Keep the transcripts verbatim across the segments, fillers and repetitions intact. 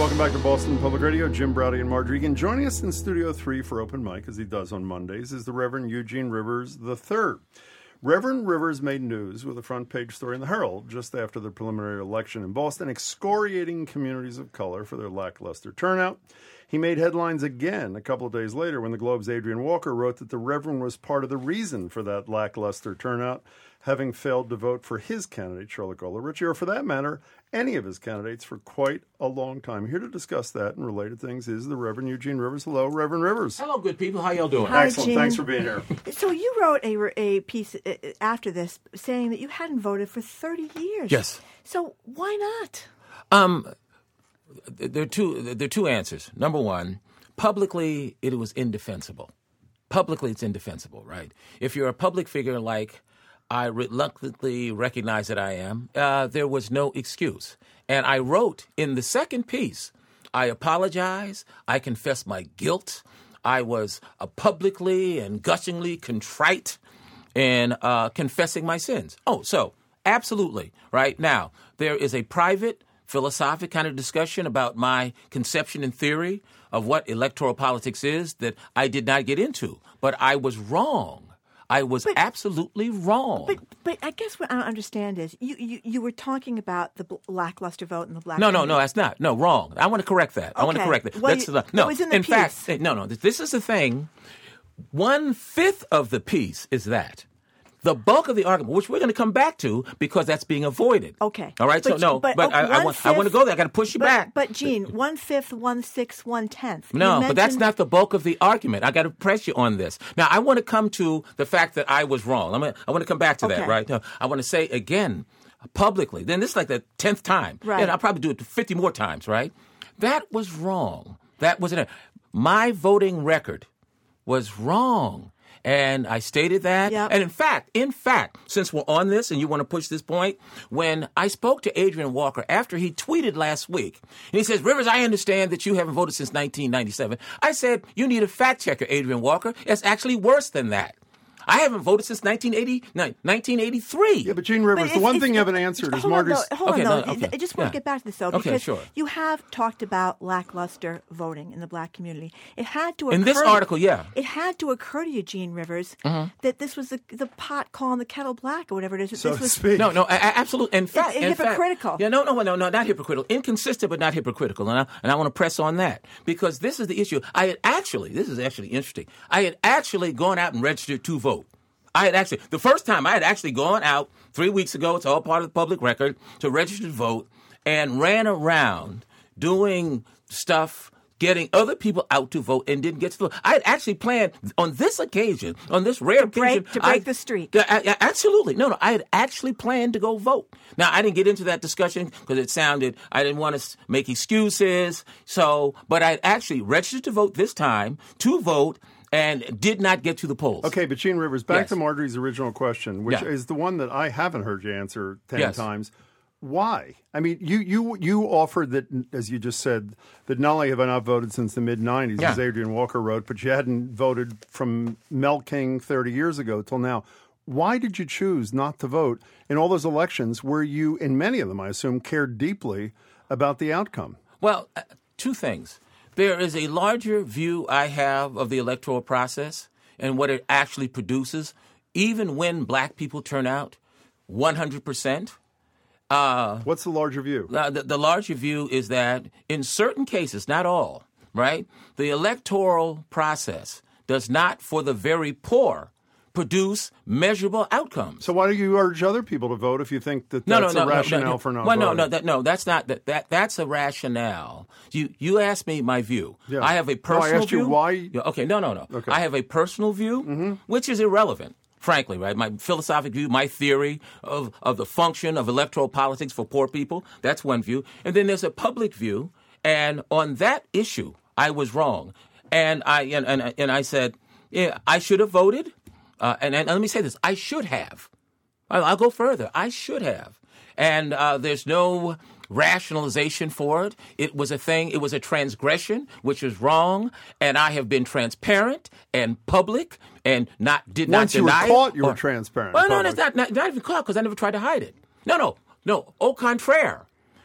Welcome back to Boston Public Radio. Jim Braude and Margery Egan. Joining us in Studio three for Open Mic, as he does on Mondays, is the Reverend Eugene Rivers the third. Reverend Rivers made news with a front-page story in the Herald just after the preliminary election in Boston, excoriating communities of color for their lackluster turnout. He made headlines again a couple of days later when the Globe's Adrian Walker wrote that the Reverend was part of the reason for that lackluster turnout, having failed to vote for his candidate, Charlotte Goldrich, or for that matter, any of his candidates for quite a long time. Here to discuss that and related things is the Reverend Eugene Rivers. Hello, Reverend Rivers. Hello, good people. How y'all doing? Hi, Excellent. Gene. Thanks for being here. So you wrote a, a piece after this saying that you hadn't voted for thirty years. Yes. So why not? Um, there are two. There are two answers. Number one, publicly, it was indefensible. Publicly, it's indefensible, right? If you're a public figure like I reluctantly recognize that I am, uh, there was no excuse. And I wrote in the second piece, I apologize, I confess my guilt, I was uh, publicly and gushingly contrite in uh, confessing my sins. Oh, so absolutely, right? Now, there is a private, philosophic kind of discussion about my conception and theory of what electoral politics is that I did not get into, but I was wrong. I was but, absolutely wrong. But but I guess what I don't understand is you, you, you were talking about the lackluster vote and the black. No, no, community. no, that's not. No, wrong. I want to correct that. Okay. I want to correct that. Well, That's, you, uh, no, it was in the in piece. fact, no, no. This is the thing. One fifth of the piece is that. The bulk of the argument, which we're going to come back to because that's being avoided. Okay. All right. But, so no, but, but okay, I, I want I want to go there. I got to push you but, back. But Gene, one fifth, one sixth, one tenth. No, you but that's mentioned... not the bulk of the argument. I got to press you on this. Now, I want to come to the fact that I was wrong. I'm gonna, I want to come back to okay. that, right? No, I want to say again publicly. Then this is like the tenth time. Right. And I'll probably do it fifty more times, right? That was wrong. That wasn't my voting record was wrong. And I stated that. Yep. And in fact, in fact, since we're on this and you want to push this point, when I spoke to Adrian Walker after he tweeted last week, and he says, Rivers, I understand that you haven't voted since nineteen ninety-seven. I said, you need a fact checker, Adrian Walker. It's actually worse than that. I haven't voted since nineteen eighty, nineteen eighty-three. Yeah, but Gene Rivers, But the one it's- thing you it's- haven't answered is hold on, Margery's... though, hold Okay, on, no, though. okay. I just want Yeah. to get back to this, though, Okay, because sure. you have talked about lackluster voting in the black community. It had to occur... In this article, yeah. It had to occur to you, Gene Rivers, Mm-hmm. that this was the, the pot calling the kettle black or whatever it is. So this to was, speak. No, no, a- a- absolutely. In fact, it's in fact- hypocritical. yeah, no, no, no, no, not hypocritical. Inconsistent, but not hypocritical. And I, and I want to press on that because this is the issue. I had actually, this is actually interesting. I had actually gone out and registered to vote. I had actually, the first time I had actually gone out three weeks ago, it's all part of the public record, to register to vote and ran around doing stuff, getting other people out to vote and didn't get to vote. I had actually planned on this occasion, on this rare To break- occasion. to break I- the streak. Yeah, I- I- absolutely. No, no, I had actually planned to go vote. Now, I didn't get into that discussion because it sounded, I didn't want to make excuses. So, but I had actually registered to vote this time, to vote, and did not get to the polls. Okay, but Gene Rivers, back Yes. to Margery's original question, which Yeah. is the one that I haven't heard you answer ten Yes. times. Why? I mean, you, you you offered that, as you just said, that not only have I not voted since the mid nineties, Yeah. as Adrian Walker wrote, but you hadn't voted from Mel King thirty years ago till now. Why did you choose not to vote in all those elections where you, in many of them, I assume, cared deeply about the outcome? Well, uh, two things. There is a larger view I have of the electoral process and what it actually produces, even when black people turn out one hundred percent. Uh, What's the larger view? Uh, the, the larger view is that in certain cases, not all, right, the electoral process does not, for the very poor, produce measurable outcomes. So why do you urge other people to vote if you think that No, that's no, a no, rationale no, no. for not well, voting? no, no, that, no, that's not that, that. That's a rationale. You you asked me my view. Yeah. I have a No, I personal asked you view. why- Yeah, okay, no, no, no. Okay. I have a personal view, Mm-hmm. which is irrelevant. Frankly, right? My philosophic view, my theory of, of the function of electoral politics for poor people, that's one view. And then there's a public view. And on that issue, I was wrong. And I and, and, and I said, yeah, I should have voted. Uh, and, and let me say this, I should have. I'll, I'll go further. I should have. And uh, there's no rationalization for it. It was a thing. It was a transgression, which was wrong. And I have been transparent and public and not did Once not you were deny caught, it. you were Or- transparent. Well, no, public. that's not, not, not even caught because I never tried to hide it. No, no, no. Au contraire.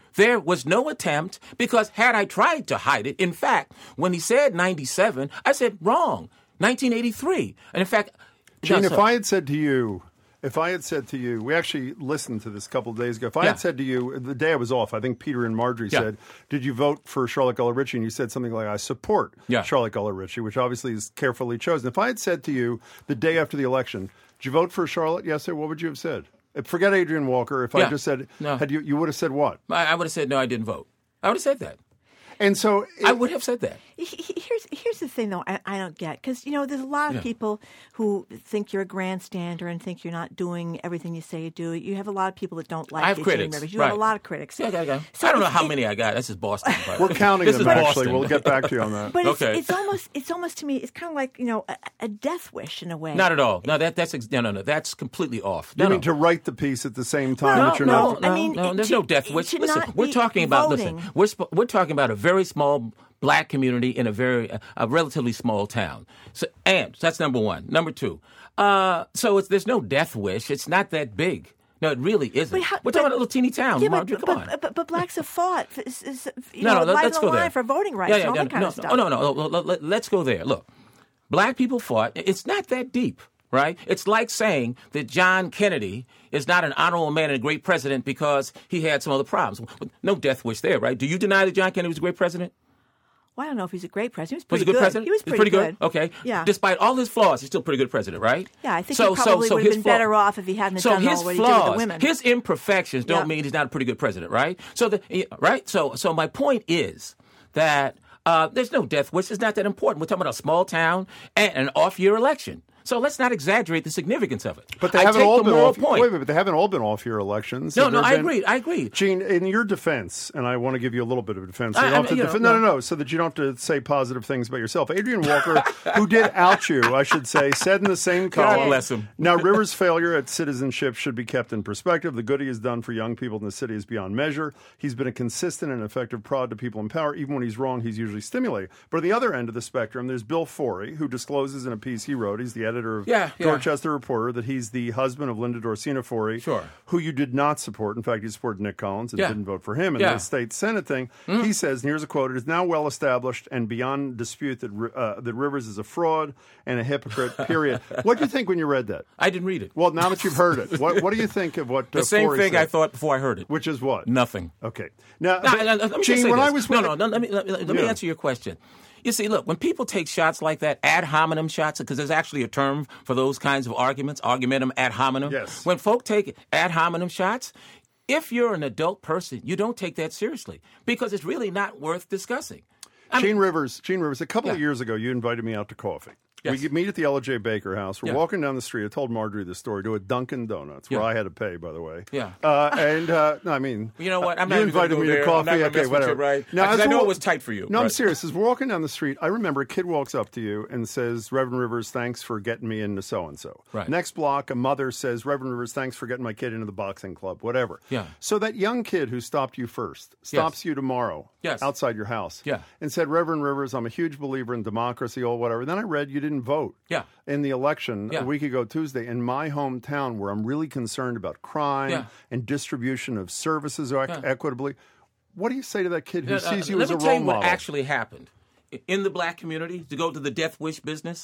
There was no attempt because had I tried to hide it, in fact, when he said ninety-seven, I said wrong, nineteen eighty-three. And in fact, Gene, no, if so, I had said to you, if I had said to you, we actually listened to this a couple of days ago. If I Yeah. had said to you, the day I was off, I think Peter and Marjorie Yeah. said, did you vote for Charlotte Gullah-Ritchie? And you said something like, I support Yeah. Charlotte Gullah-Ritchie, which obviously is carefully chosen. If I had said to you the day after the election, did you vote for Charlotte? Yes, sir. What would you have said? Forget Adrian Walker. If I Yeah. just said, No. had you, you would have said what? I, I would have said, no, I didn't vote. I would have said that. And so it, I would have said that. He- he- Here's here's the thing, though. I, I don't get because you know there's a lot of Yeah. people who think you're a grandstander and think you're not doing everything you say you do. You have a lot of people that don't like I have you, critics, Jane Rivers. You right. have a lot of critics. Yeah, I, got, I, got. So I don't know it's- how it- many I got. This is Boston. but- we're counting this them, is actually. Boston. We'll get back to you on that. But it's, Okay. it's almost it's almost to me it's kind of like you know a, a death wish in a way. Not at all. No, that that's ex- no, no, no. That's completely off. You No, mean no. to write the piece at the same time No, that you're no, not? no, I mean, no, it- there's to- no death wish. to Listen, not we're be talking about voting. listen. We're sp- we're talking about a very small black community in a very a, a relatively small town. So, and that's number one. Number two. Uh, so it's, there's no death wish. It's not that big. No, it really isn't. But how- we're but- talking about a little teeny town. Yeah, Marjorie, but, come but, on. but, but blacks have fought, for, is- is- you No, know, no, let, light let's on go the there. line for voting rights Yeah, and yeah, all yeah, that kind no, of stuff. Oh, no, no, no. Let, let, let's go there. Look, black people fought. It's not that deep, right? It's like saying that John Kennedy is not an honorable man and a great president because he had some other problems. No death wish there, right? Do you deny that John Kennedy was a great president? Well, I don't know if he's a great president. He Was was he a pretty good good. president? He was He's pretty, good. Okay. Yeah. Despite all his flaws, he's still a pretty good president, right? Yeah, I think so, he probably so, so would have his been flaw- better off if he hadn't so done his all what flaws, he did with the women. his imperfections don't Yeah. mean he's not a pretty good president, right? So the right. So so my point is that uh, there's no death wish. It's not that important. We're talking about a small town and an off-year election. So let's not exaggerate the significance of it. But they I haven't take all the been moral off. point. Wait, wait, but they haven't all been off-year elections. No, Have no, there I been- agree. I agree. Gene, in your defense, and I want to give you a little bit of defense. So I- you don't I have to mean, you defen- know, no, no, no. no, so that you don't have to say positive things about yourself. Adrian Walker, who did out you, I should say, said in the same God column. bless him. Now, Rivers' failure at citizenship should be kept in perspective. The good he has done for young people in the city is beyond measure. He's been a consistent and effective prod to people in power. Even when he's wrong, he's usually stimulating. But at the other end of the spectrum, there's Bill Forey, who discloses in a piece he wrote, he's the editor of Yeah, yeah. Dorchester Reporter, that he's the husband of Linda Dorsina Forey, Sure. who you did not support. In fact, you supported Nick Collins and Yeah. didn't vote for him in Yeah. the state Senate thing. He says, and here's a quote, it is now well established and beyond dispute that uh, that Rivers is a fraud and a hypocrite, period. What do you think when you read that? I didn't read it. Well, now that you've heard it, what, what do you think of what uh, The same Forey thing said? I thought before I heard it. Which is what? Nothing. Okay. Now, No, but, no, no, let me just Gene, say when this. I was no, with no, no, let me let me, let me Yeah. answer your question. You see, look, when people take shots like that, ad hominem shots, because there's actually a term for those kinds of arguments, argumentum ad hominem. Yes. When folk take ad hominem shots, if you're an adult person, you don't take that seriously because it's really not worth discussing. I Gene mean, Rivers, Gene Rivers, a couple of Yeah. years ago, you invited me out to coffee. Yes. We meet at the Ella J. Baker House. We're Yeah. walking down the street. I told Marjorie this story to a Dunkin' Donuts, where Yeah. I had to pay, by the way. Yeah. Uh, and uh, no, I mean, You know what? I'm you not even invited gonna go me there. to I'm coffee. not gonna okay, mess with you, whatever. right? Now, Because as I know we're- it was tight for you, No, I'm right. serious. As we're walking down the street, I remember a kid walks up to you and says, "Reverend Rivers, thanks for getting me into so and so." Right. Next block, a mother says, "Reverend Rivers, thanks for getting my kid into the boxing club." Whatever. Yeah. So that young kid who stopped you first stops you tomorrow Yes. outside your house. Yeah. And said, "Reverend Rivers, I'm a huge believer in democracy or whatever." Then I read you didn't vote. Yeah. In the election Yeah. a week ago Tuesday in my hometown, where I'm really concerned about crime Yeah. and distribution of services equ- Yeah. equitably. What do you say to that kid who Uh, sees you let as me a tell role you what model? actually happened in the black community, to go to the death wish business.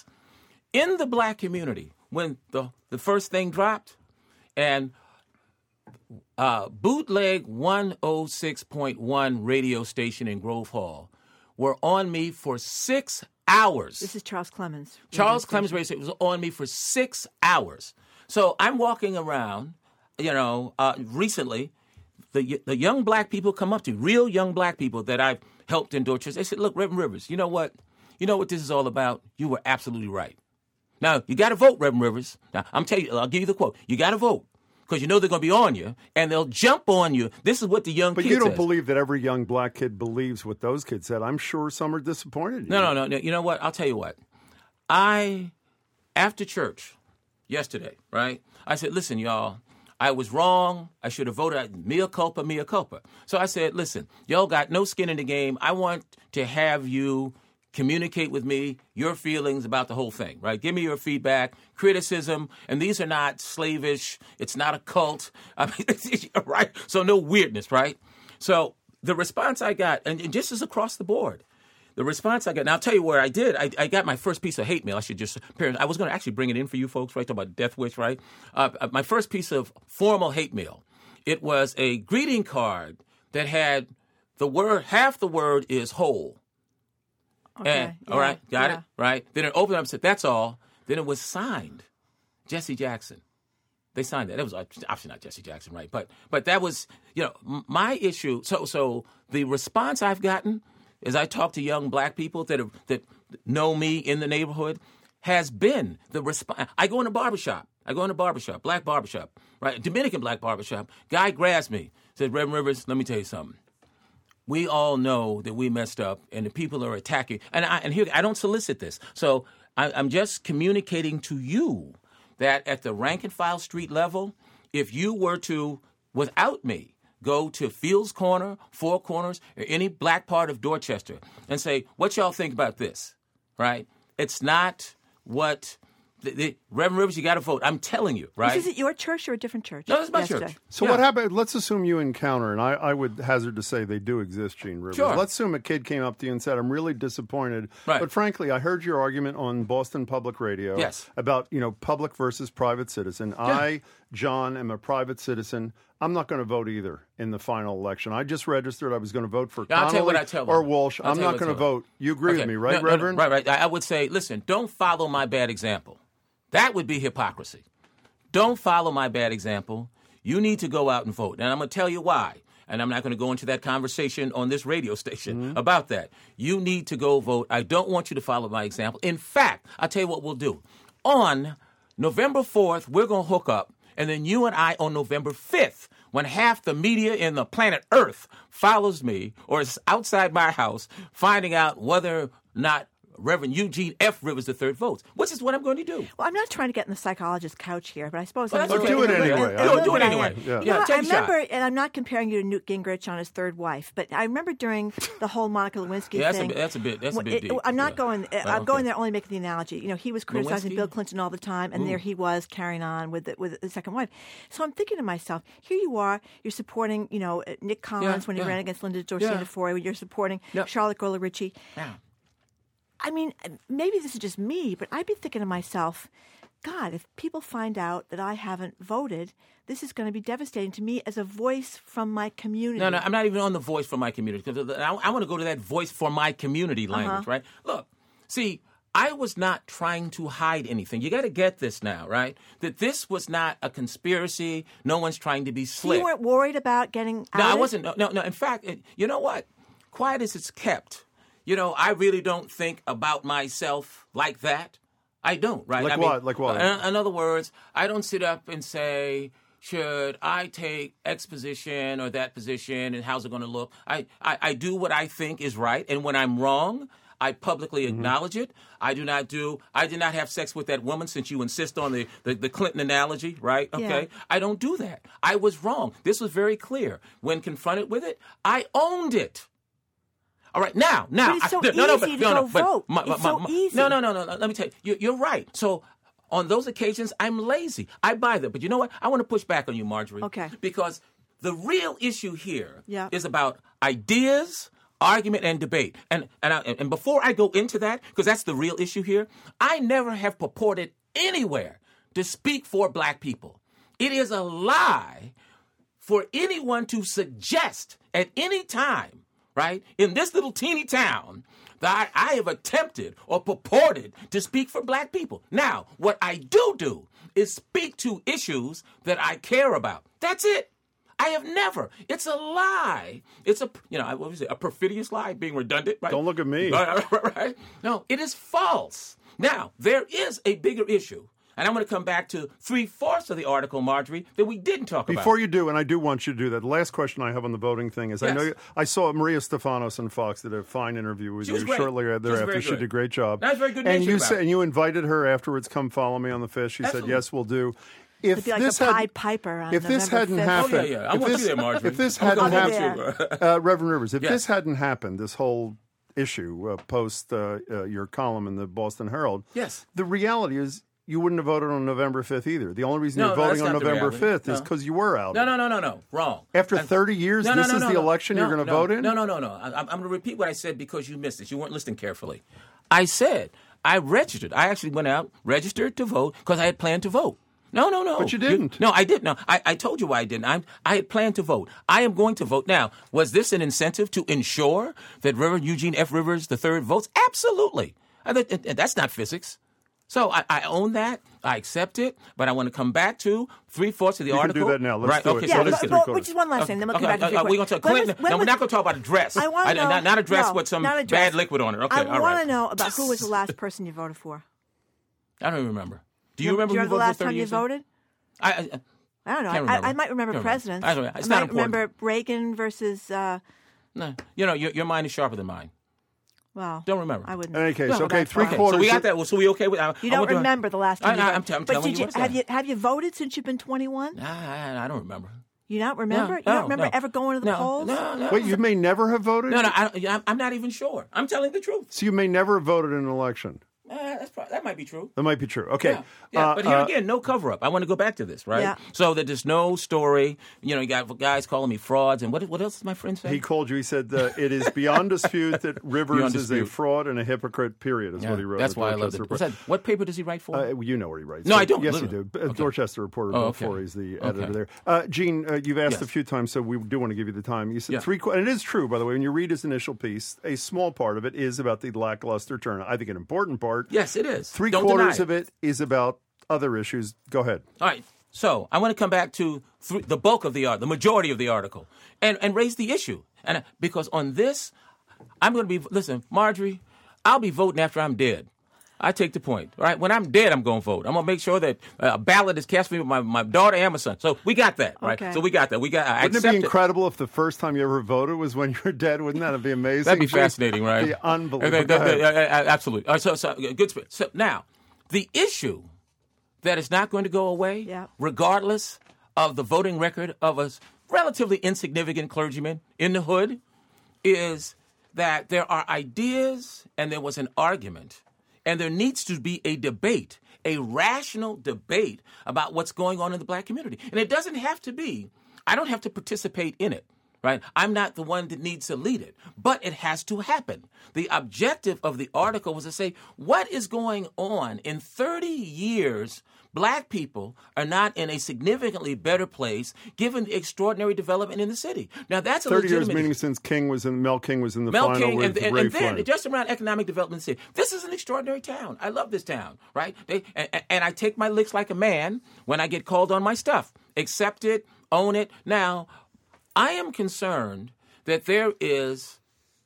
In the black community, when the, the first thing dropped, and uh, Bootleg one oh six point one radio station in Grove Hall were on me for six hours. This is Charles Clemens. Charles Clemens Radio Station was on me for six hours. So I'm walking around, you know, uh, recently, the the young black people come up to me, real young black people that I've helped in Dorchester. They said, "Look, Reverend Rivers, you know what? You know what this is all about? You were absolutely right. Now, you got to vote, Reverend Rivers. Now, I'm telling you, I'll give you the quote. You got to vote because you know they're going to be on you, and they'll jump on you. This is what the young But kid you don't says. believe that every young black kid believes what those kids said. I'm sure some are disappointed. in you. No, no, no, no. You know what? I'll tell you what. I, after church yesterday, right, I said, listen, y'all, I was wrong. I should have voted mea culpa, mea culpa. So I said, listen, y'all got no skin in the game. I want to have you communicate with me your feelings about the whole thing, right? Give me your feedback, criticism, and these are not slavish. It's not a cult. I mean, right? So no weirdness, right? So the response I got, and, and just as across the board, the response I got, and I'll tell you where I did. I, I got my first piece of hate mail. I should just, I was going to actually bring it in for you folks, right? Talk about Death Wish, right? Uh, my first piece of formal hate mail, it was a greeting card that had the word, half the word is whole. Okay. And, yeah. all right, got yeah. it? Right? Then it opened up and said, that's all. Then it was signed, Jesse Jackson. They signed that. That was obviously not Jesse Jackson, right? But but that was, you know, my issue. So so the response I've gotten as I talk to young black people that have, that know me in the neighborhood has been the response. I go in a barbershop. I go in a barbershop, black barbershop, right? Dominican black barbershop. Guy grabs me, says, Reverend Rivers, let me tell you something. We all know that we messed up and the people are attacking. And I, and here, I don't solicit this. So I, I'm just communicating to you that at the rank and file street level, if you were to, without me, go to Fields Corner, Four Corners, or any black part of Dorchester and say, what y'all think about this, right? It's not what... The, the, Reverend Rivers, you got to vote. I'm telling you, right? Is it your church or a different church? No, it's my yesterday? church. So Yeah. what happened? Let's assume you encounter, and I, I would hazard to say they do exist, Gene Rivers. Sure. Let's assume a kid came up to you and said, I'm really disappointed. Right. But frankly, I heard your argument on Boston Public Radio Yes. about, you know, public versus private citizen. I, John, am a private citizen. I'm not going to vote either in the final election. I just registered. I was going to vote for Yeah, I'll tell you what Connolly I tell or them. Walsh. I'll I'm tell you not what I going to tell them. vote. You agree Okay. with me, right, No, no, no, Reverend? right, right. I I would say, listen, don't follow my bad example. That would be hypocrisy. Don't follow my bad example. You need to go out and vote. And I'm going to tell you why. And I'm not going to go into that conversation on this radio station Mm-hmm. about that. You need to go vote. I don't want you to follow my example. In fact, I'll tell you what we'll do. On November fourth, we're going to hook up. And then you and I on November fifth, when half the media in the planet Earth follows me or is outside my house finding out whether or not Reverend Eugene F. Rivers the third votes, which is what I'm going to do. Well, I'm not trying to get in the psychologist's couch here, but I suppose Well, I'm that's a okay. little- Do it a little- anyway. a I little would do it bit I anyway. am. Yeah. You Yeah, know, take I a shot. remember, and I'm not comparing you to Newt Gingrich on his third wife, but I remember during the whole Monica Lewinsky Yeah, that's a thing. bit- that's a bit- that's a bit it- deep. I'm not Yeah. going. Right, I'm going okay. there only making the analogy. You know, he was criticizing Lewinsky? Bill Clinton all the time, and Ooh. there he was carrying on with the, with the second wife. So I'm thinking to myself, here you are, you're supporting, you know, Nick Collins Yeah, when he yeah. ran against Linda Dorsey Yeah. Foy. You're supporting Yep. Charlotte Gola-Ritchie. Yeah. I mean, maybe this is just me, but I'd be thinking to myself, God, if people find out that I haven't voted, this is going to be devastating to me as a voice from my community. No, no, I'm not even on the voice for my community because I, I want to go to that voice for my community language, Uh-huh. right? Look, see, I was not trying to hide anything. You got to get this now, right? That this was not a conspiracy. No one's trying to be So slick. you weren't worried about getting out? No, I wasn't. No, no, no. In fact, it, you know what? Quiet as it's kept. You know, I really don't think about myself like that. I don't, right? Like I what? Mean, Like what? In, in other words, I don't sit up and say, should I take X position or that position and how's it going to look? I, I, I do what I think is right. And when I'm wrong, I publicly Mm-hmm. acknowledge it. I do not do, I did not have sex with that woman since you insist on the, the, the Clinton analogy, right? Okay. Yeah. I don't do that. I was wrong. This was very clear. When confronted with it, I owned it. All right, now, now, But it's so I, no, no, easy but, to no, go no, but vote. my- It's my- so my- easy. No, no, no, no, no. Let me tell you, you, you're right. So on those occasions, I'm lazy. I buy that, but you know what? I want to push back on you, Marjorie. Okay. Because the real issue here Yeah. is about ideas, argument, and debate. And and I, and before I go into that, because that's the real issue here, I never have purported anywhere to speak for black people. It is a lie for anyone to suggest at any time, right, in this little teeny town, that I, I have attempted or purported to speak for black people. Now, what I do do is speak to issues that I care about. That's it. I have never. It's a lie. It's a, you know, what was it, a perfidious lie, being redundant, right? Don't look at me. Right, right, right. No, it is false. Now, there is a bigger issue. And I'm going to come back to three-fourths of the article, Marjorie, that we didn't talk about. Before you do, and I do want you to do that, the last question I have on the voting thing is, I Yes. know you, I saw Maria Stefanos on Fox did a fine interview with She you was great. shortly She was thereafter. very She good. did a great job. That was very good And natured you about said, it. and you invited her afterwards, come follow me on the fish. She Absolutely. said, yes, we'll do. If It'd be like this the had, Pied Piper on if this November hadn't fifth. Oh, happened, yeah, yeah. I if want this, you there, Marjorie. if this I'm hadn't gonna happened, want you. uh, Reverend Rivers, if Yes. this hadn't happened, this whole issue uh, post uh, uh, your column in the Boston Herald, Yes. the reality is you wouldn't have voted on November fifth either. The only reason No, you're no, voting that's on not the November reality. fifth is No. because you were out. No, no, no, no, no. Wrong. After And- thirty years, No, no, this no, is no, the no. election no, you're going to no, vote in? No, no, no, no. I, I'm going to repeat what I said because you missed it. You weren't listening carefully. I said I registered. I actually went out, registered to vote because I had planned to vote. No, no, no. But you didn't. no, I didn't. No, I, I told you why I didn't. I, I had planned to vote. I am going to vote. Now, was this an incentive to ensure that Reverend Eugene F. Rivers the third votes? Absolutely. I, that, that's not physics. So I, I own that. I accept it. But I want to come back to three-fourths of the You can article. do that now. Let's right? do okay, it. So Yeah, let's but, get but, which is one last thing. Then we'll Okay, come back to uh, uh, we're going to talk. When was- Clinton, when no, we're was- not going to talk about a dress. I want I- to know. not, not a dress no, with some not a dress. bad liquid on it. Okay, I all want right. to know about who was the last person you voted for. I don't even remember. Do you remember Do you who remember the voted last for thirty time you years ago? voted? I, I, I don't know. Can't I, remember. I might remember Can't remember. presidents. I don't- it's I not might important. remember Reagan versus. Uh, no, you know, your, your mind is sharper than mine. well, Don't remember. I wouldn't. In any case, go okay, that three far. Okay, quarters. so we got that. So we okay with? I, You I don't went to- remember the last time. I, you I, voted. I'm, t- I'm but telling did you. What have is you that? have you voted since you've been twenty-one? I, I don't remember. You don't remember? No, you don't no, remember no. ever going to the no, polls? No, no. Wait, you may never have voted? No, no, I, I'm- I'm not even sure. I'm telling the truth. So you may never have voted in an election. Uh, that's probably, that might be true. That might be true. Okay. Yeah, yeah. Uh, but here uh, again, no cover up. I want to go back to this, right? Yeah. So that there's no story. You know, you got guys calling me frauds, and what what else did my friend say? He called you. He said uh, it is beyond dispute that Rivers Beyond is a dispute. fraud and a hypocrite. Period. Is Yeah, what he wrote. That's in why I the love Dorchester it. What's Report. that? What paper does he write for? Uh, you know where he writes. No, So- I don't, Yes, you literally. do. Uh, Okay. Dorchester Reporter. Oh, Bill okay. Forey's the Okay. editor there. Uh, Gene, uh, you've asked Yes. a few times, so we do want to give you the time. You said Yeah. three, qu- and it is true, by the way. When you read his initial piece, a small part of it is about the lackluster turnout. I think an important part. Yes, it is. Three Don't quarters deny of it is about other issues. Go ahead. All right. So I want to come back to th- the bulk of the art, the majority of the article, and, and raise the issue. And because on this, I'm going to be listen, Marjorie. I'll be voting after I'm dead. I take the point. All right. When I'm dead, I'm going to vote. I'm going to make sure that uh, a ballot is cast for me with my, my daughter and my son. So we got that, right? Okay. So we got that. We got. I Wouldn't it accept be incredible if the first time you ever voted was when you're dead? Wouldn't that be amazing? That'd be fascinating, right? Be unbelievable. Okay, Go that- ahead. that- uh, absolutely. All right, so, so good. sp- So now, the issue that is not going to go away, Yeah. regardless of the voting record of a relatively insignificant clergyman in the hood, is that there are ideas and there was an argument, and there needs to be a debate, a rational debate about what's going on in the black community. And it doesn't have to be, I don't have to participate in it. Right? I'm not the one that needs to lead it, but it has to happen. The objective of the article was to say, what is going on in thirty years? Black people are not in a significantly better place given the extraordinary development in the city. Now, that's a Thirty years, legitimate meaning since King was in Mel King was in the Mel final King, with and, and, Ray and then Flynn. just around economic development city. This is an extraordinary town. I love this town, right? They, and, and I take my licks like a man when I get called on my stuff. Accept it, own it. Now, I am concerned that there is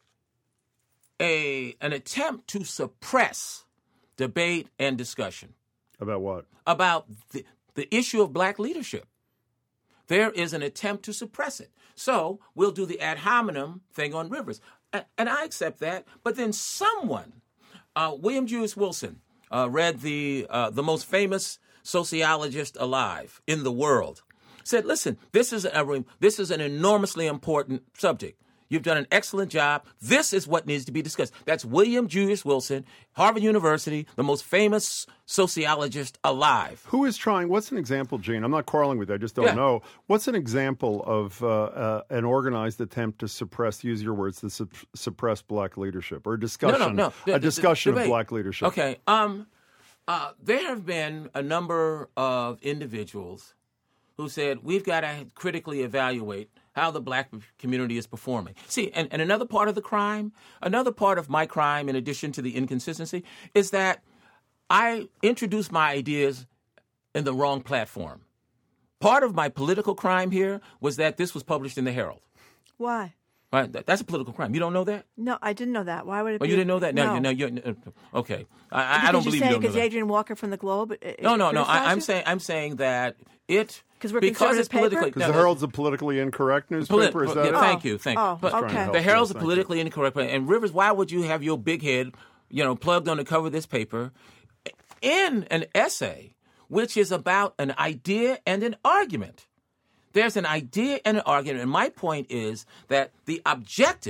a an attempt to suppress debate and discussion About what? about the, the issue of black leadership. There is an attempt to suppress it. So we'll do the ad hominem thing on Rivers. A- And I accept that. But then someone, uh, William Jewis Wilson, uh, read the, uh, the most famous sociologist alive in the world, said, listen, this is, a, this is an enormously important subject. You've done an excellent job. This is what needs to be discussed. That's William Jewis Wilson, Harvard University, the most famous sociologist alive. Who is trying? What's an example, Gene? I'm not quarreling with you. I just don't Yeah. know. What's an example of uh, uh, an organized attempt to suppress, use your words, to sup- suppress black leadership or discussion, No, no, no. The- a the- discussion debate. of black leadership? Okay. Um, uh, there have been a number of individuals who said we've got to critically evaluate how the black community is performing. See, and, and another part of the crime, another part of my crime, in addition to the inconsistency, is that I introduced my ideas in the wrong platform. Part of my political crime here was that this was published in the Herald. Why? Right? That- That's a political crime. You don't know that? No, I didn't know that. Why would it Oh, be? you didn't know that? No, No. you know, you're, okay. I, I Because don't believe you're you saying don't know because that. Adrian Walker from the Globe. uh, No, no, no. I, criticized I'm you? saying I'm saying that it 'Cause we're a because conservative it's politically. paper? Because the Herald's a politically incorrect newspaper. Polit- is that yeah, it? thank you, thank you. Oh, But okay. trying to help the you. Herald's a Thank you. politically incorrect, and Rivers, why would you have your big head, you know, plugged on the cover of this paper in an essay which is about an idea and an argument? There's an idea and an argument, and my point is that the objective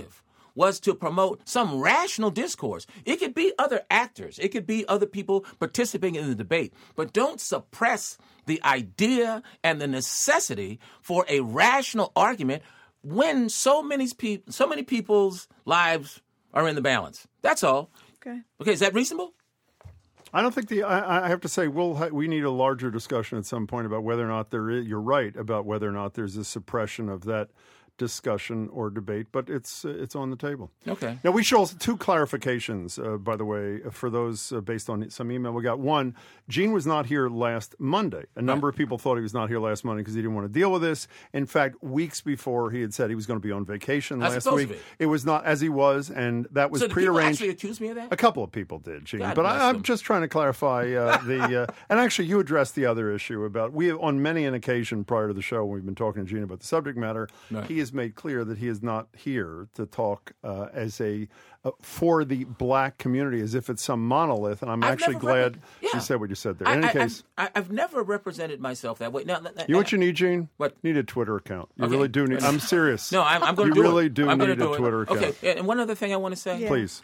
was to promote some rational discourse. It could be other actors. It could be other people participating in the debate. But don't suppress the idea and the necessity for a rational argument when so many, pe- so many people's lives are in the balance. That's all. Okay. Okay, is that reasonable? I don't think the. I, I have to say, we'll ha- we need a larger discussion at some point about whether or not there is. You're right about whether or not there's a suppression of that discussion or debate, but it's uh, it's on the table. Okay. Now we should also two clarifications, uh, by the way, for those uh, based on some email we got. One, Gene was not here last Monday. A number Right. of people thought he was not here last Monday because he didn't want to deal with this. In fact, weeks before he had said he was going to be on vacation As last opposed week, to be. it was not as he was, and that was So do people prearranged. actually accuse me of that? A couple of people did, Gene, God but bless I, I'm them. just trying to clarify uh, the. Uh, and actually, you addressed the other issue about we on many an occasion prior to the show when we've been talking to Gene about the subject matter. Right. He has made clear that he is not here to talk uh, as a uh, for the black community as if it's some monolith. And I'm I've actually never glad repre- yeah. you said what you said there. I, In any I, case, I've, I've never represented myself that way. Now, you know what you need, Gene? What? Need a Twitter account. You Okay. really do need. I'm serious. No, I'm, I'm going You to do really it. do I'm gonna need do a it. Twitter account. Okay, and one other thing I want to say. Yeah. Please.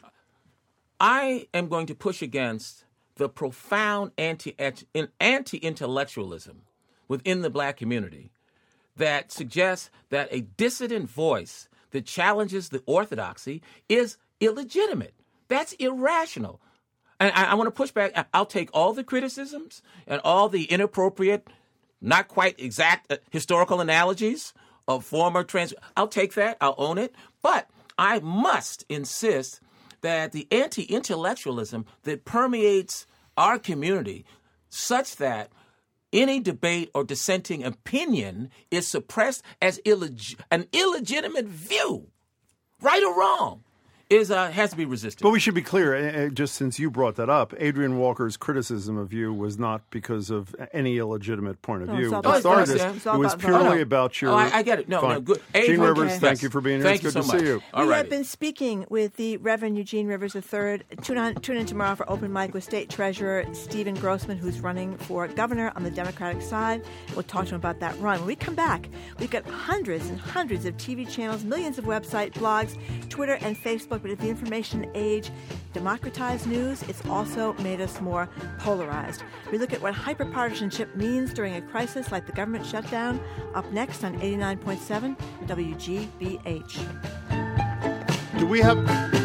I am going to push against the profound anti anti-intellectualism within the black community that suggests that a dissident voice that challenges the orthodoxy is illegitimate. That's irrational. And I, I want to push back. I- I'll take all the criticisms and all the inappropriate, not quite exact uh, historical analogies of former trans. I'll take that. I'll own it. But I must insist that the anti-intellectualism that permeates our community, such that any debate or dissenting opinion is suppressed as illeg- an illegitimate view, right or wrong, is uh, has to be resisted. But we should be clear, uh, uh, just since you brought that up, Adrian Walker's criticism of you was not because of any illegitimate point of No, view. it's all To about start voice, this, yeah. It's all it was about purely voice. Oh, no. about your... Oh, I, I get it. No, Fine. no, good. Gene Adrian, Rivers, yes. thank you for being here. Thank It's you good so to much. see you. All we righty. have been speaking with the Reverend Eugene Rivers the third. Tune, on, tune in tomorrow for Open Mic with State Treasurer Stephen Grossman, who's running for governor on the Democratic side. We'll talk to him about that run. When we come back, we've got hundreds and hundreds of T V channels, millions of websites, blogs, Twitter, and Facebook. But at the information age, democratized news, it's also made us more polarized. We look at what hyperpartisanship means during a crisis like the government shutdown. Up next on eighty-nine point seven W G B H. Do we have...